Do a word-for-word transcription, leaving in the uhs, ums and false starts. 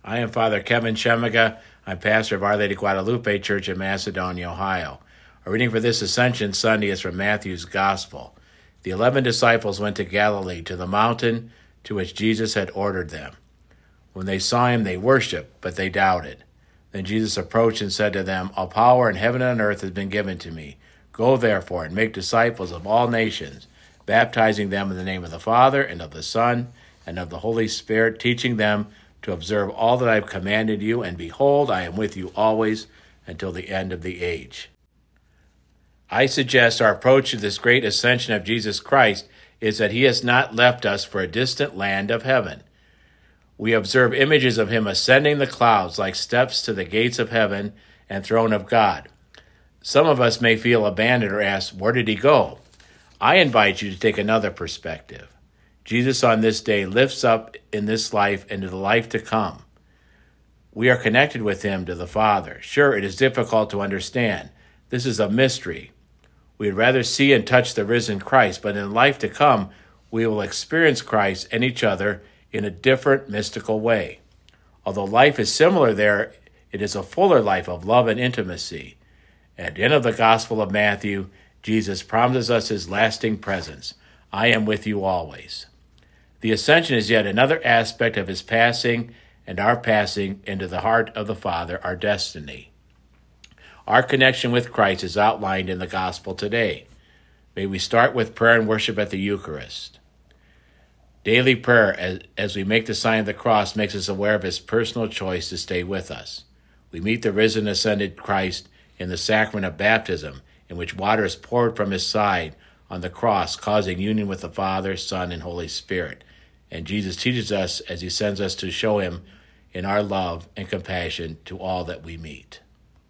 I am Father Kevin Chemiga. I'm pastor of Our Lady Guadalupe Church in Macedonia, Ohio. Our reading for this Ascension Sunday is from Matthew's Gospel. The eleven disciples went to Galilee, to the mountain to which Jesus had ordered them. When they saw him, they worshipped, but they doubted. Then Jesus approached and said to them, "All power in heaven and on earth has been given to me. Go therefore and make disciples of all nations, baptizing them in the name of the Father and of the Son and of the Holy Spirit, teaching them to observe all that I have commanded you, and behold, I am with you always until the end of the age." I suggest our approach to this great ascension of Jesus Christ is that he has not left us for a distant land of heaven. We observe images of him ascending the clouds like steps to the gates of heaven and throne of God. Some of us may feel abandoned or ask, where did he go? I invite you to take another perspective. Jesus on this day lifts up in this life into the life to come. We are connected with him to the Father. Sure, it is difficult to understand. This is a mystery. We'd rather see and touch the risen Christ, but in life to come, we will experience Christ and each other in a different mystical way. Although life is similar there, it is a fuller life of love and intimacy. At the end of the Gospel of Matthew, Jesus promises us his lasting presence. I am with you always. The ascension is yet another aspect of his passing and our passing into the heart of the Father, our destiny. Our connection with Christ is outlined in the Gospel today. May we start with prayer and worship at the Eucharist. Daily prayer, as, as we make the sign of the cross, makes us aware of his personal choice to stay with us. We meet the risen, ascended Christ in the sacrament of baptism, in which water is poured from his side on the cross, causing union with the Father, Son, and Holy Spirit. And Jesus teaches us as he sends us to show him in our love and compassion to all that we meet.